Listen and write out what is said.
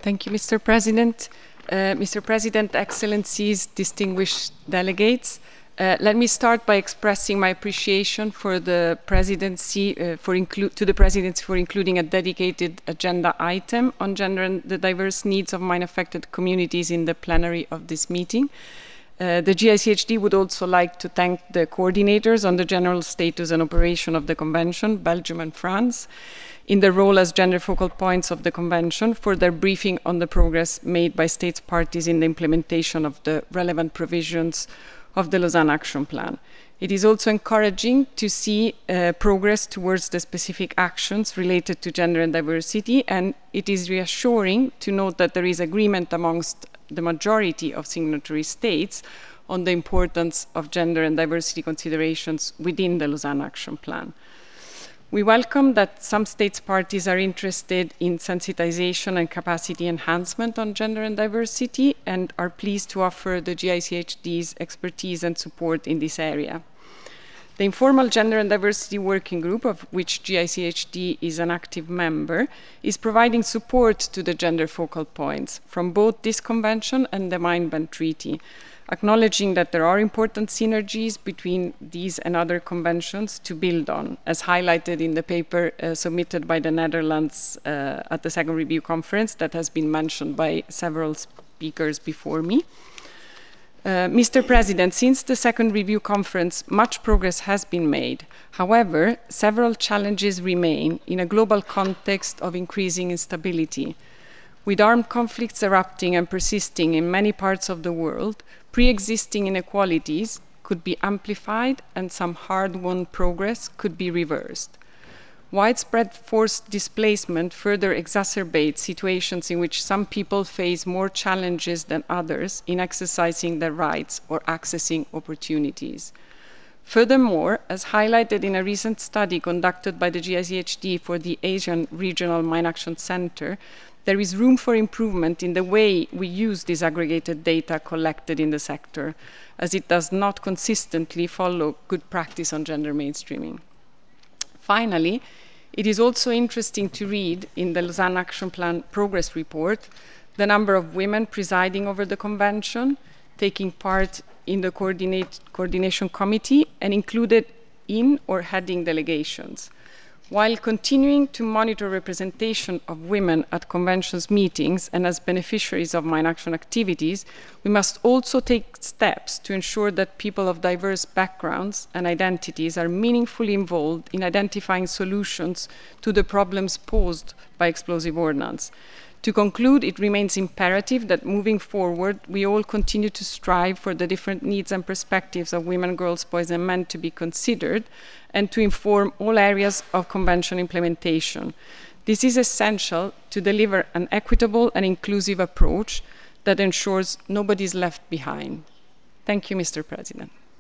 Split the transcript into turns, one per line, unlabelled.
Thank you, Mr. President. Mr. President, Excellencies, distinguished delegates, let me start by expressing my appreciation for the Presidency, to the Presidency for including a dedicated agenda item on gender and the diverse needs of mine-affected communities in the plenary of this meeting. The GICHD would also like to thank the coordinators on the general status and operation of the Convention, Belgium and France, in their role as gender focal points of the Convention, for their briefing on the progress made by states parties in the implementation of the relevant provisions of the Lausanne Action Plan. It is also encouraging to see progress towards the specific actions related to gender and diversity, and it is reassuring to note that there is agreement amongst the majority of signatory states on the importance of gender and diversity considerations within the Lausanne Action Plan. We welcome that some states parties are interested in sensitization and capacity enhancement on gender and diversity and are pleased to offer the GICHD's expertise and support in this area. The informal Gender and Diversity Working Group, of which GICHD is an active member, is providing support to the gender focal points from both this convention and the Mine-Bend Treaty, acknowledging that there are important synergies between these and other conventions to build on, as highlighted in the paper submitted by the Netherlands at the second review conference that has been mentioned by several speakers before me. Mr. President, since the second review conference, much progress has been made. However, several challenges remain in a global context of increasing instability. With armed conflicts erupting and persisting in many parts of the world, pre-existing inequalities could be amplified and some hard-won progress could be reversed. Widespread forced displacement further exacerbates situations in which some people face more challenges than others in exercising their rights or accessing opportunities. Furthermore, as highlighted in a recent study conducted by the GICHD for the Asian Regional Mine Action Center, there is room for improvement in the way we use disaggregated data collected in the sector, as it does not consistently follow good practice on gender mainstreaming. Finally, it is also interesting to read in the Lausanne Action Plan progress report the number of women presiding over the convention, taking part in the coordination committee, and included in or heading delegations. While continuing to monitor representation of women at conventions meetings and as beneficiaries of mine action activities, we must also take steps to ensure that people of diverse backgrounds and identities are meaningfully involved in identifying solutions to the problems posed by explosive ordnance. To conclude, it remains imperative that moving forward, we all continue to strive for the different needs and perspectives of women, girls, boys, and men to be considered, and to inform all areas of convention implementation. This is essential to deliver an equitable and inclusive approach that ensures nobody is left behind. Thank you, Mr. President.